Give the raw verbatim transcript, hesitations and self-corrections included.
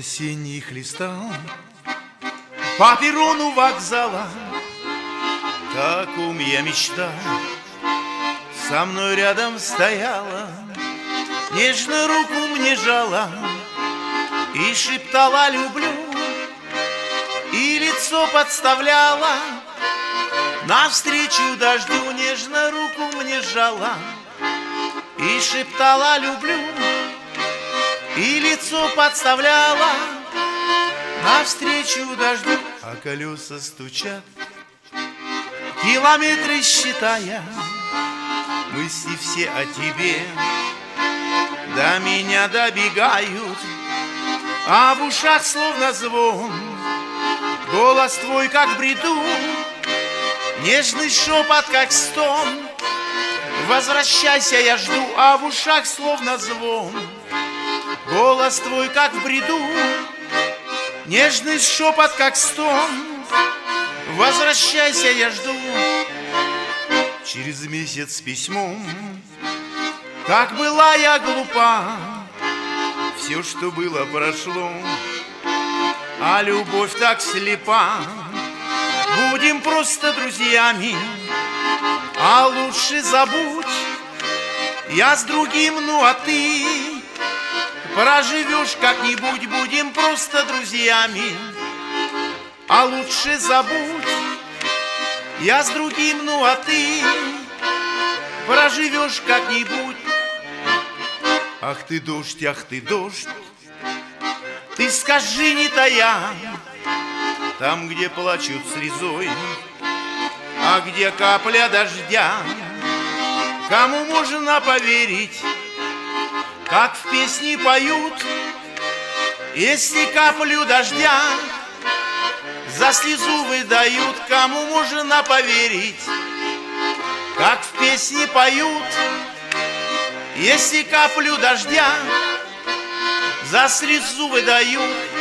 осенних листал по перрону вокзала. Таком я мечтал, со мной рядом стояла, нежно руку мне жала и шептала «люблю», и лицо подставляла навстречу дождю, нежно руку мне жала и шептала «люблю», и лицо подставляла навстречу дождю. А колеса стучат, километры считая, мысли все о тебе до меня добегают, а в ушах словно звон, голос твой как в бреду, нежный шепот как стон. Возвращайся, я жду, а в ушах словно звон, голос твой как в бреду, нежный шепот как стон. Возвращайся, я жду. Через месяц с письмом, как была я глупа, все, что было, прошло, а любовь так слепа. Будем просто друзьями, а лучше забудь, я с другим, ну а ты проживешь как-нибудь. Будем просто друзьями, а лучше забудь, я с другим, ну а ты проживешь как-нибудь. Ах ты дождь, ах ты дождь, ты скажи, не тая, там, где плачут слезой, а где капля дождя, кому можно поверить, как в песне поют, если каплю дождя за слезу выдают, кому можно поверить, как в песне поют, если каплю дождя за слезу выдают.